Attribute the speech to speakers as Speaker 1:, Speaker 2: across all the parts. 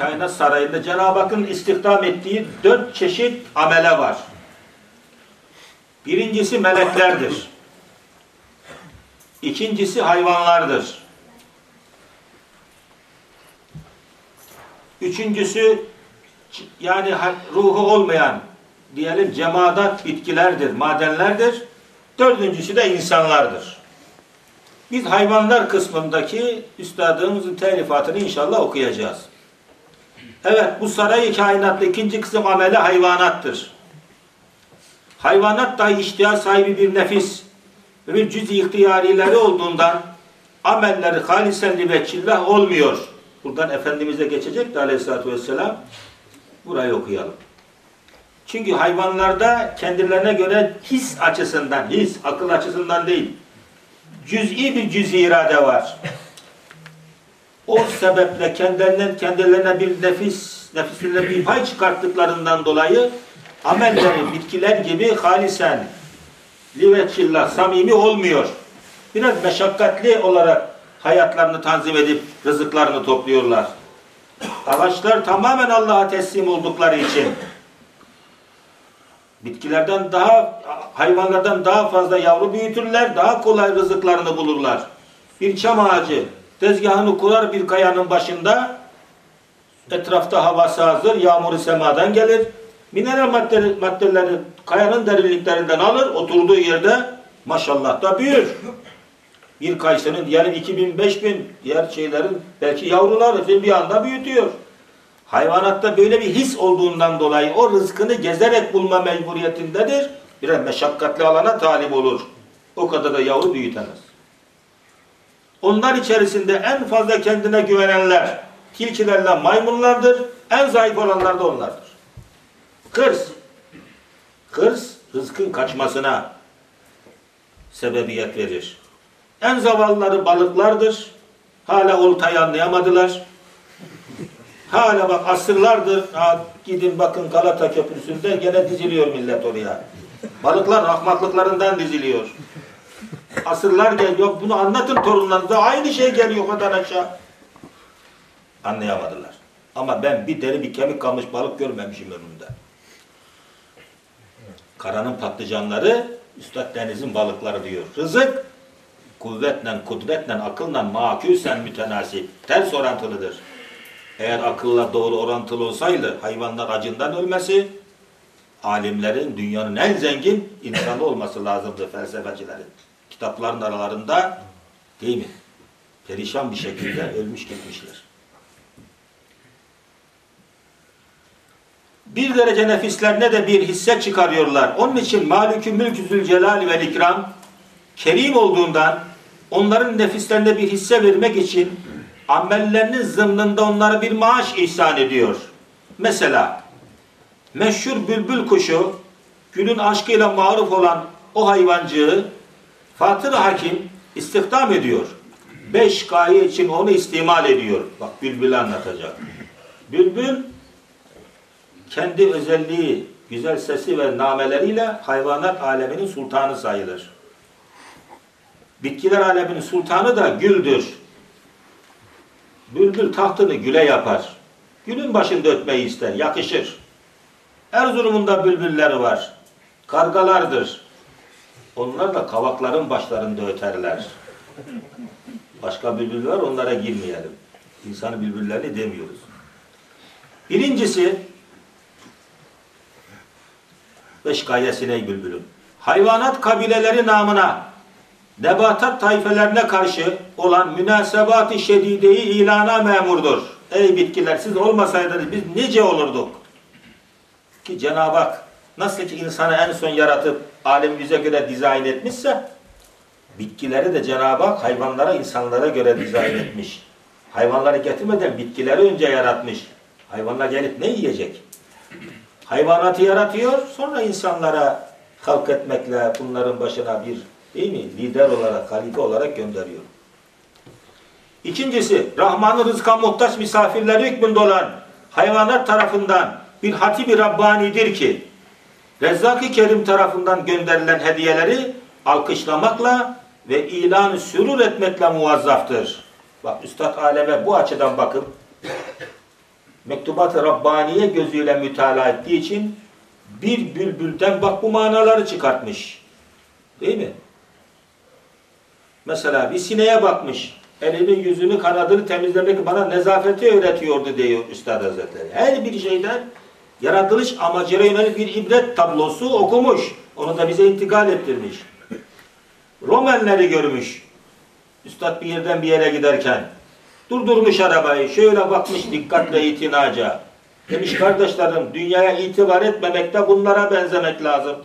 Speaker 1: kainat sarayında Cenab-ı Hakk'ın istihdam ettiği 4 çeşit amele var. Birincisi meleklerdir. İkincisi hayvanlardır. Üçüncüsü yani ruhu olmayan diyelim cemaat bitkilerdir, madenlerdir. Dördüncüsü de insanlardır. Biz hayvanlar kısmındaki üstadımızın telifatını inşallah okuyacağız. Evet, bu saray-ı kainatta ikinci kısım ameli hayvanattır. Hayvanat dahi iştihar sahibi bir nefis ve bir cüz-i ihtiyarileri olduğundan amelleri halisen liveçillah olmuyor. Buradan Efendimiz'e geçecek de aleyhissalatü vesselam. Burayı okuyalım. Çünkü hayvanlarda kendilerine göre his açısından, akıl açısından değil, cüz'i bir cüz-i irade var. O sebeple kendilerine bir nefislerine bir pay çıkarttıklarından dolayı amelleri bitkiler gibi halisen liveçillah, samimi olmuyor. Biraz meşakkatli olarak hayatlarını tanzim edip rızıklarını topluyorlar. Ağaçlar tamamen Allah'a teslim oldukları için bitkilerden hayvanlardan daha fazla yavru büyütürler, daha kolay rızıklarını bulurlar. Bir çam ağacı tezgahını kurar bir kayanın başında, etrafta havası hazır, yağmuru semadan gelir. Mineral maddeleri kayanın derinliklerinden alır, oturduğu yerde maşallah da büyür. Bir kayısının diyelim 2000-5000, diğer şeylerin belki yavruları bir anda büyütüyor. Hayvanatta böyle bir his olduğundan dolayı o rızkını gezerek bulma mecburiyetindedir. Biraz meşakkatli alana talip olur. O kadar da yavru büyütemez. Onlar içerisinde en fazla kendine güvenenler tilkilerle maymunlardır. En zayıf olanlar da onlardır. Hırs rızkın kaçmasına sebebiyet verir. En zavallıları balıklardır. Hala oltayı anlayamadılar. Hala bak asırlardır gidin bakın Galata Köprüsü'nde gene diziliyor millet oraya. Balıklar ahmaklıklarından diziliyor. Asırlar geliyor. Bunu anlatın torunlarınıza. Aynı şey geliyor o kadar aşağı. Anlayamadılar. Ama ben bir deri bir kemik kalmış balık görmemişim ömrümde. Karanın patlıcanları Üstad Deniz'in balıkları diyor. Rızık kuvvetle, kudretle, akılla makûsen mütenasip. Ters orantılıdır. Eğer akılla doğru orantılı olsaydı hayvanlar acından ölmesi, alimlerin dünyanın en zengin insanı olması lazımdı, felsefecilerin. Kitapların aralarında değil mi? Perişan bir şekilde ölmüş gitmişler. Bir derece nefislerine de bir hisse çıkarıyorlar. Onun için Malik-ü Mülk-ü Zülcelal ve İkram kerim olduğundan onların nefislerine bir hisse vermek için amellerinin zımnında onlara bir maaş ihsan ediyor. Mesela meşhur bülbül kuşu, gülün aşkıyla maruf olan o hayvancığı Fatır-ı Hakim istihdam ediyor. 5 gaye için onu istimal ediyor. Bak bülbülü anlatacak. Bülbül kendi özelliği, güzel sesi ve nameleriyle hayvanat aleminin sultanı sayılır. Bitkiler aleminin sultanı da güldür. Bülbül tahtını güle yapar. Gülün başında ötmeyi ister, yakışır. Erzurum'un da bülbülleri var. Kargalardır. Onlar da kavakların başlarında öterler. Başka bülbül var, onlara girmeyelim. İnsanı bülbüllerini demiyoruz. Birincisi, Beşikayesine bülbülüm. Hayvanat kabileleri namına nebatat tayfelerine karşı olan münasebat-ı şedideyi ilana memurdur. Ey bitkiler, siz olmasaydınız biz nice olurduk? Ki Cenab-ı Hak nasıl ki insanı en son yaratıp alemi bize göre dizayn etmişse, bitkileri de Cenab-ı Hak hayvanlara, insanlara göre dizayn etmiş. Hayvanları getirmeden bitkileri önce yaratmış. Hayvanlar gelip ne yiyecek? Hayvanatı yaratıyor, sonra insanlara halk etmekle bunların başına bir değil mi? Lider olarak, halife olarak gönderiyor. İkincisi, Rahman-ı rızka muhtaç misafirleri hükmünde olan hayvanat tarafından bir hatib-i Rabbani'dir ki, Rezzak-ı Kerim tarafından gönderilen hediyeleri alkışlamakla ve ilan-ı sürur etmekle muvazzaftır. Bak Üstad aleme bu açıdan bakıp Mektubat-ı Rabbaniye gözüyle mütalaa ettiği için bir bülbülden bak bu manaları çıkartmış. Değil mi? Mesela bir sineğe bakmış. Elini, yüzünü, kanadını temizlemek bana nezafeti öğretiyordu diyor Üstad Hazretleri. Her bir şeyden yaratılış amacına yönelik bir ibret tablosu okumuş. Onu da bize intikal ettirmiş. Romenleri görmüş. Üstad bir yerden bir yere giderken durdurmuş arabayı. Şöyle bakmış dikkatle itinaca. Demiş kardeşlerim dünyaya itibar etmemekte bunlara benzemek lazım.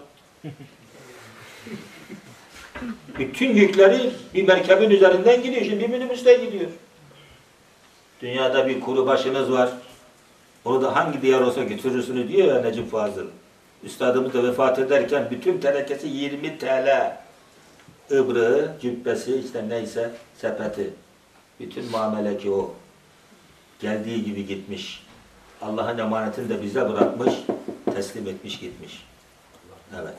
Speaker 1: Bütün yükleri bir merkebin üzerinden gidiyor. Şimdi bir minibüste gidiyor. Dünyada bir kuru başınız var. Onu da hangi diyar olsa götürürsünüz diyor ya Necip Fazıl. Üstadımız da vefat ederken bütün tenekesi 20 TL. Ibrığı, cübbesi, işte neyse sepeti. Bütün muamele ki o. Geldiği gibi gitmiş. Allah'ın emanetini de bize bırakmış, teslim etmiş gitmiş. Evet.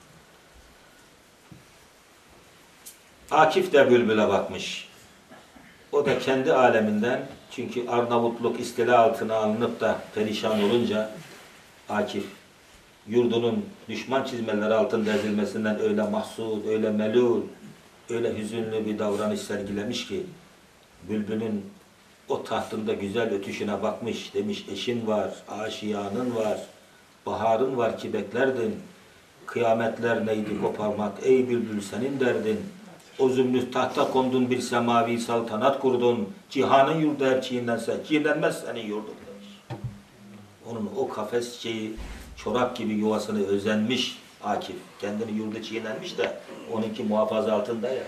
Speaker 1: Akif de bülbüle bakmış. O da kendi aleminden, çünkü Arnavutluk istila altına alınıp da perişan olunca Akif, yurdunun düşman çizmeleri altında ezilmesinden öyle mahzun, öyle melul, öyle hüzünlü bir davranış sergilemiş ki, bülbülün o tahtında güzel ötüşüne bakmış, demiş eşin var, aşiyanın var, baharın var ki beklerdin, kıyametler neydi koparmak, ey bülbül senin derdin, o zümrüt tahta kondun bir semavi saltanat kurdun, cihanın yurdu her çiğnense, çiğnenmez senin yurdun demiş. Onun o kafes şeyi, çorak gibi yuvasını özenmiş Akif, kendini yurdu çiğnenmiş de, onunki muhafaza altında ya.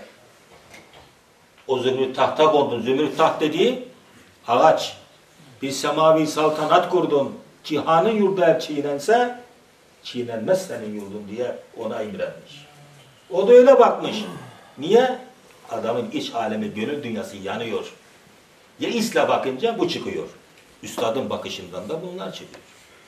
Speaker 1: O zümrüt tahta kondun, zümrüt taht dediği, ağaç, bir semavi saltanat kurdun, cihanın yurdu her çiğnense, çiğnenmez senin yurdun diye ona imrenmiş. O da öyle bakmış. Niye? Adamın iç alemi, gönül dünyası yanıyor. Yeisle bakınca bu çıkıyor. Üstadın bakışından da bunlar çıkıyor.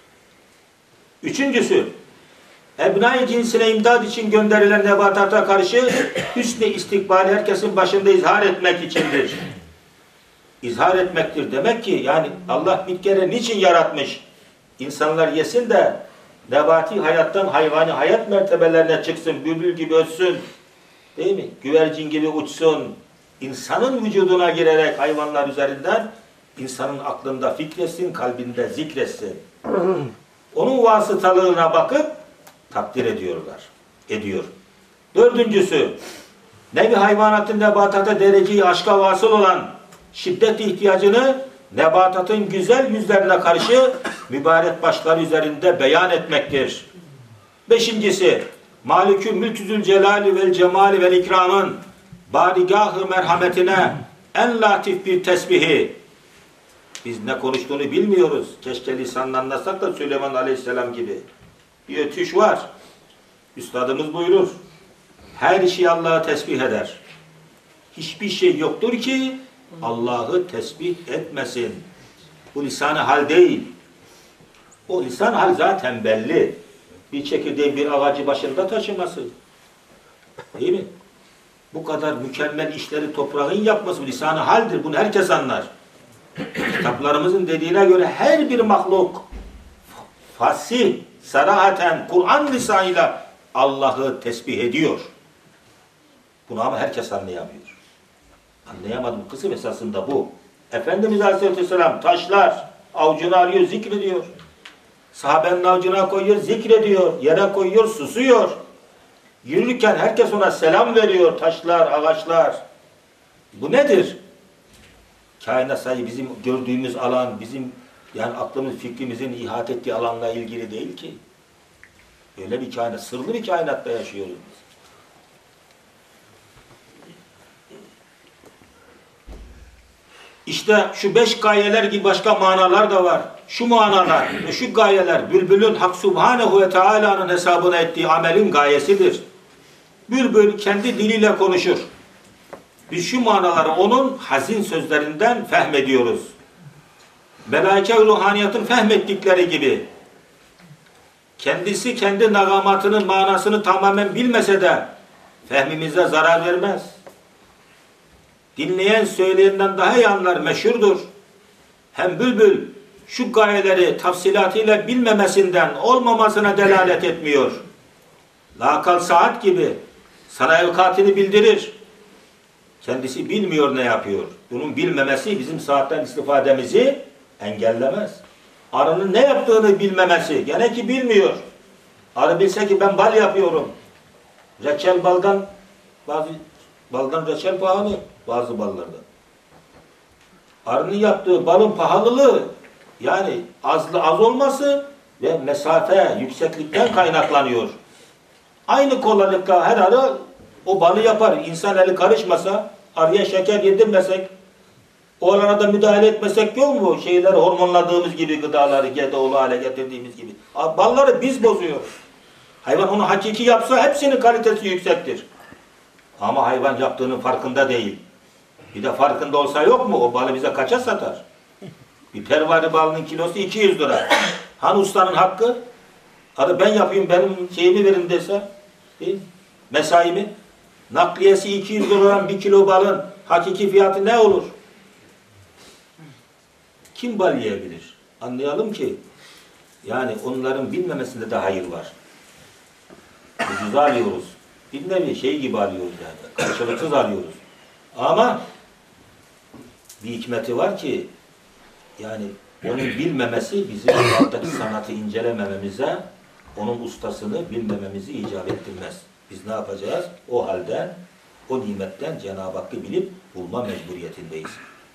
Speaker 1: Üçüncüsü, ebnai cinsine imdad için gönderilen nebatata karşı hüsn-i istikbali herkesin başında izhar etmek içindir. İzhar etmektir. Demek ki yani Allah bir kere niçin yaratmış? İnsanlar yesin de nebati hayattan hayvani hayat mertebelerine çıksın, bülbül gibi ötsün, değil mi? Güvercin gibi uçsun, insanın vücuduna girerek hayvanlar üzerinden insanın aklında fikretsin, kalbinde zikretsin. Onun vasıtalığına bakıp takdir ediyorlar. Ediyor. Dördüncüsü, nevi hayvanatın nebatata dereceyi aşka vasıl olan şiddet ihtiyacını nebatatın güzel yüzlerine karşı mübarek başlar üzerinde beyan etmektir. Beşincisi, Malikü Mülküzül Celali vel Cemali vel İkram'ın barigah-ı merhametine en latif bir tesbihi. Biz ne konuştuğunu bilmiyoruz. Keşke lisanla anlasak da Süleyman Aleyhisselam gibi. Bir ötüş var. Üstadımız buyurur. Her şey Allah'ı tesbih eder. Hiçbir şey yoktur ki Allah'ı tesbih etmesin. Bu lisan-ı hal değil. O lisan-ı hal zaten belli. Bir çekirdeğin bir ağacı başında taşıması. Değil mi? Bu kadar mükemmel işleri toprağın yapması lisan-ı haldir. Bunu herkes anlar. Kitaplarımızın dediğine göre her bir mahluk fasih, sarahaten, Kur'an lisanıyla Allah'ı tesbih ediyor. Bunu ama herkes anlayamıyor. Anlayamadım kısım esasında bu. Efendimiz Aleyhisselam taşlar avucuna alıyor, zikrediyor. Sahabenin avucuna koyuyor, zikrediyor. Yere koyuyor, susuyor. Yürürken herkes ona selam veriyor. Taşlar, ağaçlar. Bu nedir? Kainat sadece bizim gördüğümüz alan, bizim yani aklımız, fikrimizin ihate ettiği alanla ilgili değil ki. Öyle bir kainat, sırlı bir kainatta yaşıyoruz biz. İşte şu 5 gayeler gibi başka manalar da var. Şu manalar ve şu gayeler bülbülün Hak Subhanehu ve Teala'nın hesabına ettiği amelin gayesidir. Bülbül kendi diliyle konuşur. Biz şu manaları onun hazin sözlerinden fehmediyoruz. Melaike-i ruhaniyatın fehmettikleri gibi kendisi kendi nagamatının manasını tamamen bilmese de fehmimize zarar vermez. Dinleyen söyleyenden daha iyi anlar, meşhurdur. Hem bülbül şu gayeleri tafsilatıyla bilmemesinden olmamasına delalet etmiyor. Lakal saat gibi sana evkatini bildirir. Kendisi bilmiyor ne yapıyor. Bunun bilmemesi bizim saatten istifademizi engellemez. Arının ne yaptığını bilmemesi. Gene ki bilmiyor. Arı bilse ki ben bal yapıyorum. Reçel baldan, baldan reçel pahalı bazı ballarda. Arının yaptığı balın pahalılığı yani az olması ve mesafe, yükseklikten kaynaklanıyor. Aynı kolaylıkla her arı o balı yapar. İnsan eli karışmasa, arıya şeker yedirmesek, o alana da müdahale etmesek yok mu? Şeyleri hormonladığımız gibi gıdaları GDO'lu hale getirdiğimiz gibi. Balları biz bozuyoruz. Hayvan onu hakiki yapsa hepsinin kalitesi yüksektir. Ama hayvan yaptığının farkında değil. Bir de farkında olsa yok mu? O balı bize kaça satar? Bir pervari balının kilosu 200 lira. Hani ustanın hakkı? Hadi ben yapayım, benim şeyimi verin dese, mesaimi. Nakliyesi 200 lira olan bir kilo balın hakiki fiyatı ne olur? Kim bal yiyebilir? Anlayalım ki yani onların bilmemesinde de hayır var. Ucuza alıyoruz. Bir nevi şey gibi alıyoruz yani. Karşılıksız alıyoruz. Ama bir hikmeti var ki yani onun bilmemesi bizim alttaki sanatı incelemememize, onun ustasını bilmememizi icap ettirmez. Biz ne yapacağız? O halden, o nimetten Cenab-ı Hakk'ı bilip bulma mecburiyetindeyiz.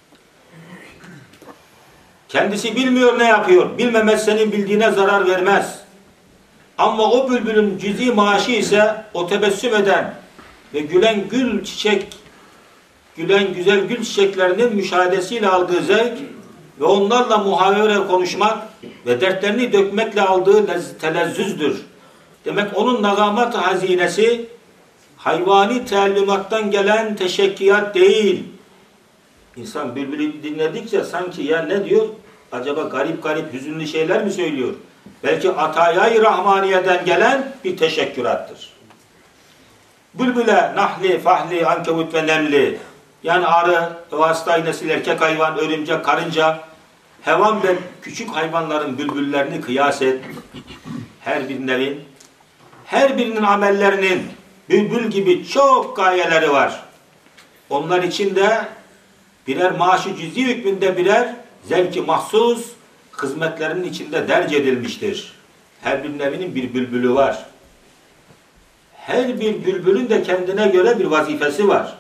Speaker 1: Kendisi bilmiyor ne yapıyor. Bilmemez senin bildiğine zarar vermez. Ama o bülbülün cüz'i maaşı ise o tebessüm eden ve gülen güzel gül çiçeklerinin müşahedesiyle aldığı zevk ve onlarla muhavere konuşmak ve dertlerini dökmekle aldığı telezzüzdür. Demek onun nagamat hazinesi hayvani teellümattan gelen teşekkiyat değil. İnsan bülbülü dinledikçe sanki ya ne diyor? Acaba garip garip hüzünlü şeyler mi söylüyor? Belki atayay rahmaniyeden gelen bir teşekkürattır. Bülbüle, nahli, fahli, ankebut ve nemli, yani arı, vasıta iğnesiyle erkek hayvan, örümcek, karınca, hevan ve küçük hayvanların bülbüllerini kıyas et. Her birinin amellerinin bülbül gibi çok gayeleri var. Onlar için de birer maaşı cüz'i hükmünde birer zevki mahsus hizmetlerinin içinde derc edilmiştir. Her bir nevinin bir bülbülü var. Her bir bülbülün de kendine göre bir vazifesi var.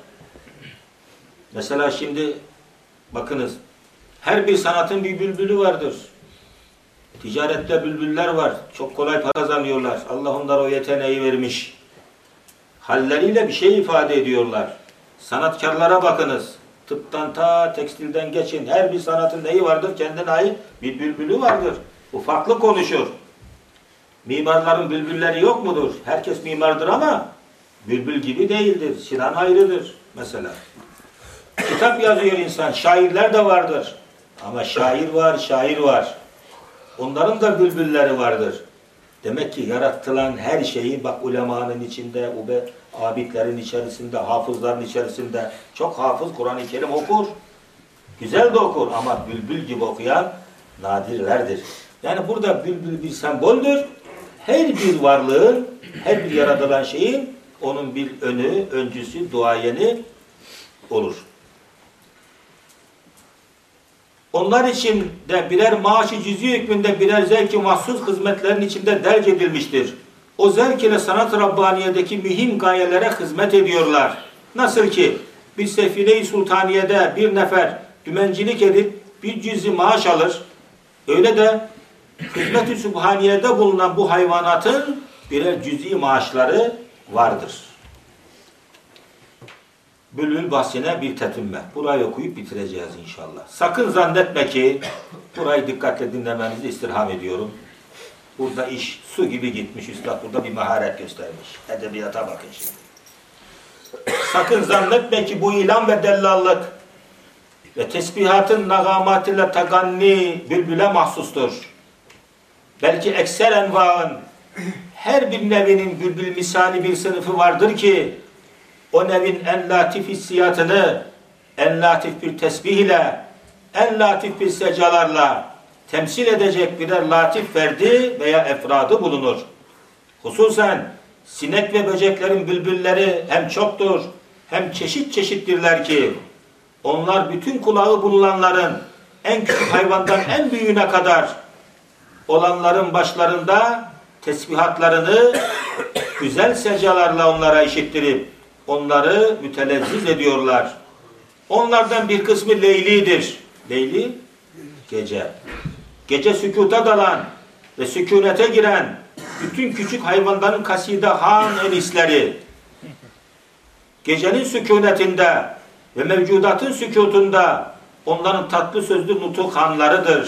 Speaker 1: Mesela şimdi bakınız, her bir sanatın bir bülbülü vardır. Ticarette bülbüller var. Çok kolay para kazanıyorlar. Allah onlara o yeteneği vermiş. Halleriyle bir şey ifade ediyorlar. Sanatkarlara bakınız. Tıptan ta tekstilden geçin. Her bir sanatın neyi vardır? Kendine ait bir bülbülü vardır. Bu farklı konuşur. Mimarların bülbülleri yok mudur? Herkes mimardır ama bülbül gibi değildir. Sinan ayrıdır mesela. Kitap yazıyor insan. Şairler de vardır. Ama şair var, şair var. Onların da bülbülleri vardır. Demek ki yaratılan her şeyi bak ulemanın içinde, abidlerin içerisinde, hafızların içerisinde çok hafız Kur'an-ı Kerim okur. Güzel de okur ama bülbül gibi okuyan nadirlerdir. Yani burada bülbül bir semboldür. Her bir varlığın, her bir yaratılan şeyin onun bir öncüsü, duayeni olur. Onlar için de birer maaşı cüz'i hükmünde birer zevk-i mahsus hizmetlerin içinde derc edilmiştir. O zevk ile sanat-ı Rabbaniye'deki mühim gayelere hizmet ediyorlar. Nasıl ki bir sefine-i sultaniyede bir nefer dümencilik edip bir cüz'i maaş alır, öyle de hizmet-i sübhaniye'de bulunan bu hayvanatın birer cüz'i maaşları vardır. Bülbül bahsine bir tetimme. Burayı okuyup bitireceğiz inşallah. Sakın zannetme ki, burayı dikkatle dinlemenizi istirham ediyorum. Burada iş su gibi gitmiş, üstad burada bir maharet göstermiş. Edebiyata bakın şimdi. Sakın zannetme ki bu ilan ve dellallık ve tesbihatın nagamatıyla taganni bülbüle mahsustur. Belki ekser envaın her bir nevinin bülbül misali bir sınıfı vardır ki o nevin en latif hissiyatını en latif bir tesbih ile en latif bir secalarla temsil edecek birer latif ferdi veya efradı bulunur. Hususen sinek ve böceklerin bülbülleri hem çoktur hem çeşit çeşittirler ki onlar bütün kulağı bulunanların en küçük hayvandan en büyüğüne kadar olanların başlarında tesbihatlarını güzel secalarla onlara işittirip onları mütelezziz ediyorlar. Onlardan bir kısmı leylidir. Leyli, gece. Gece sükuta dalan ve sükunete giren bütün küçük hayvanların kaside-han enisleri, gecenin sükunetinde ve mevcudatın sükutunda onların tatlı sözlü nutuk hanlarıdır.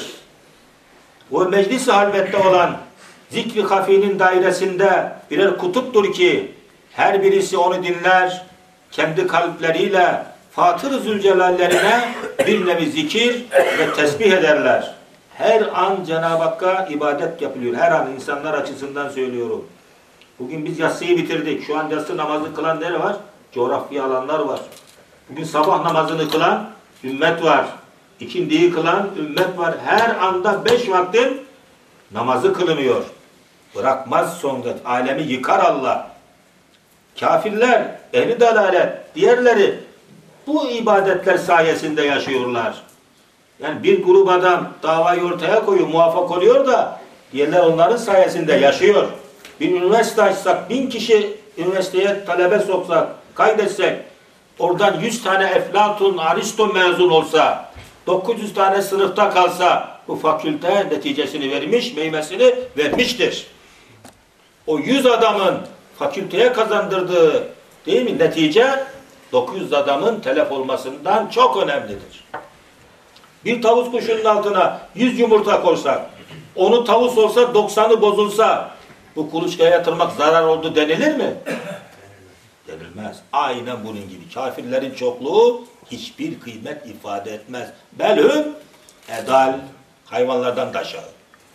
Speaker 1: O meclis-i halvette olan zikri hafinin dairesinde birer kutuptur ki her birisi onu dinler, kendi kalpleriyle Fatır-ı Zülcelallerine bir nevi zikir ve tesbih ederler. Her an Cenab-ı Hakk'a ibadet yapılıyor. Her an insanlar açısından söylüyorum. Bugün biz yatsıyı bitirdik. Şu an yatsı namazı kılan nere var? Coğrafi alanlar var. Bugün sabah namazını kılan ümmet var. İkindiyi kılan ümmet var. Her anda 5 vaktin namazı kılınıyor. Bırakmaz sonra. Alemi yıkar Allah. Kafirler, ehli dalalet, diğerleri bu ibadetler sayesinde yaşıyorlar. Yani bir grup adam davayı ortaya koyuyor, muvaffak oluyor da diğerler onların sayesinde yaşıyor. Bir üniversite açsak, 1000 kişi üniversiteye talebe soksak, kaydetsek, oradan 100 tane Eflatun, Aristo mezun olsa, 900 tane sınıfta kalsa bu fakülte neticesini vermiş, meyvesini vermiştir. O 100 adamın fakülteye kazandırdığı değil mi netice 900 adamın telef olmasından çok önemlidir. Bir tavus kuşunun altına 100 yumurta koysak, onu tavus olsa 90'ı bozulsa bu kuluçkaya yatırmak zarar oldu denilir mi? Denilmez. Aynen bunun gibi. Kafirlerin çokluğu hiçbir kıymet ifade etmez. Belhum edal hayvanlardan da aşağı.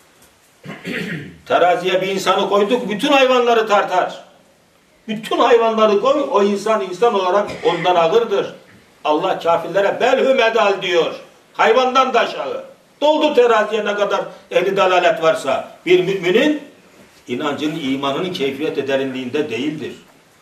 Speaker 1: Teraziye bir insanı koyduk, bütün hayvanları tartar. Bütün hayvanları koy, o insan olarak ondan ağırdır. Allah kafirlere belhum edal diyor. Hayvandan da aşağı. Doldu teraziye ne kadar ehli dalalet varsa. Bir müminin inancının, imanının keyfiyet derinliğinde değildir.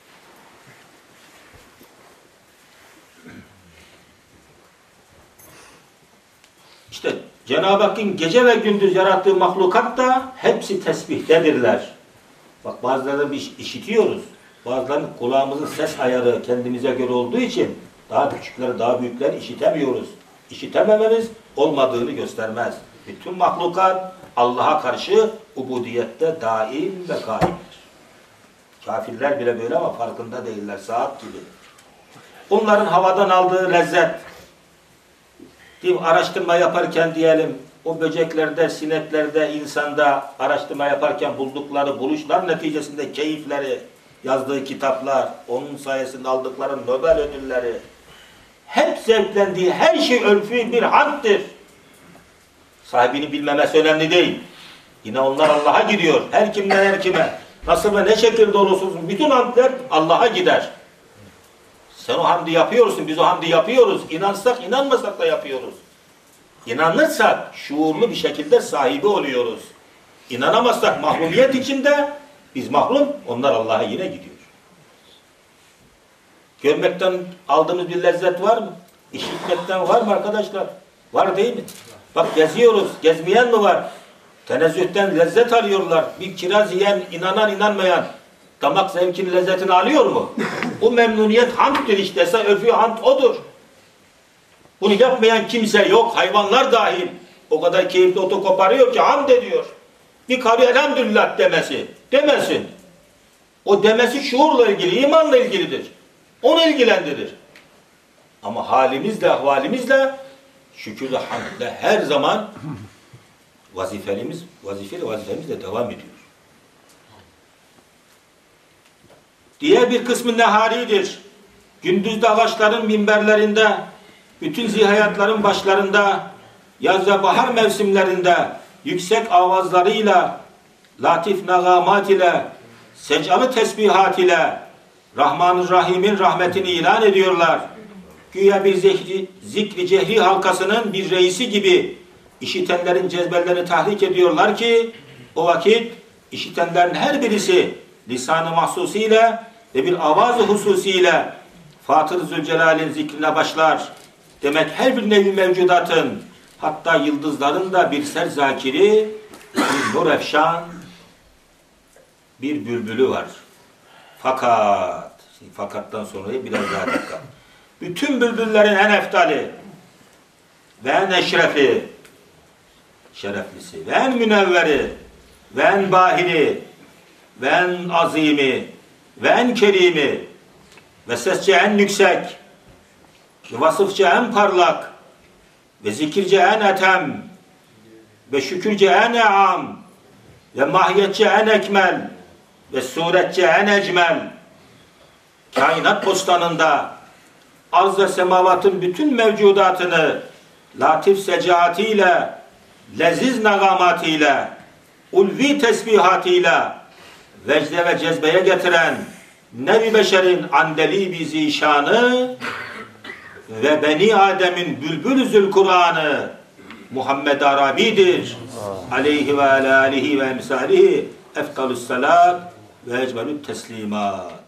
Speaker 1: İşte Cenab-ı Hakk'ın gece ve gündüz yarattığı mahlukat da hepsi tesbihdedirler. Bak bazıları bir işitiyoruz. Bazılarının kulağımızın ses ayarı kendimize göre olduğu için daha küçükleri, daha büyükleri işitemiyoruz. İşitemememiz olmadığını göstermez. Bütün mahlukat Allah'a karşı ubudiyette daim ve kaimdir. Kafirler bile böyle ama farkında değiller. Saat gibi. Onların havadan aldığı lezzet, araştırma yaparken diyelim, o böceklerde, sineklerde, insanda araştırma yaparken buldukları buluşlar neticesinde keyifleri, yazdığı kitaplar, onun sayesinde aldıkları Nobel ödülleri, hep zevklendiği her şey örfü bir hamddir. Sahibini bilmemesi önemli değil. Yine onlar Allah'a gidiyor. Her kimden her kime. Nasıl ve ne şekilde olursa olsun bütün hamdler Allah'a gider. Sen o hamdi yapıyorsun, biz o hamdi yapıyoruz. İnansak, inanmasak da yapıyoruz. İnanırsak şuurlu bir şekilde sahibi oluyoruz. İnanamazsak mahrumiyet içinde biz mahrum, onlar Allah'a yine gidiyor. Görmekten aldığımız bir lezzet var mı? İşitmekten var mı arkadaşlar? Var değil mi? Bak geziyoruz, gezmeyen mi var? Tenezzühten lezzet alıyorlar. Bir kiraz yiyen, inanan, inanmayan damak zevkinin lezzetini alıyor mu? Bu memnuniyet hamddir işte. Örfü hamd odur. Bunu yapmayan kimse yok. Hayvanlar dahil. O kadar keyifli otu koparıyor ki hamd ediyor. Bir karı elhamdülillah demesi. Demesin. O demesi şuurla ilgili, imanla ilgilidir. Onu ilgilendirir. Ama halimizle, ahvalimizle şükürle, hamdle her zaman vazifemizle devam ediyor. Diğer bir kısmı neharidir. Gündüzde ağaçların minberlerinde, bütün zihayatların başlarında, yaz ve bahar mevsimlerinde yüksek avazlarıyla, latif nagamat ile, secalı tesbihat ile Rahman-ı Rahim'in rahmetini ilan ediyorlar. Güya bir zikri cehri halkasının bir reisi gibi işitenlerin cezbelerini tahrik ediyorlar ki o vakit işitenlerin her birisi lisan-ı mahsusiyle ve bir avaz-ı hususiyle Fatır-ı Zülcelal'in zikrine başlar. Demek her bir nevi mevcudatın, hatta yıldızların da bir serzakiri, bir nur efşan, bir bülbülü var. Fakat, şimdi fakattan sonra biraz daha dikkat. Bütün bülbüllerin en eftali ve en eşrefi, şereflisi ve en münevveri ve en bahiri ve en azimi ve en kerimi ve sesçe en yüksek ve vasıfça en parlak ve zikirce en etem ve şükürce en e'am ve mahiyetçe en ekmel ve suretçe en ecmel, kainat bostanında arz ve semavatın bütün mevcudatını latif secaatiyle, leziz nagamatıyla, ulvi tesbihatıyla vecde ve cezbeye getiren Nebi Beşer'in andeli bir zişanı ve Beni Adem'in bülbül Zülkur'an'ı Muhammed Arabi'dir. Aleyhi ve alâ alihi ve emsâlihi eftalü's salât ve ecmelü't teslimat.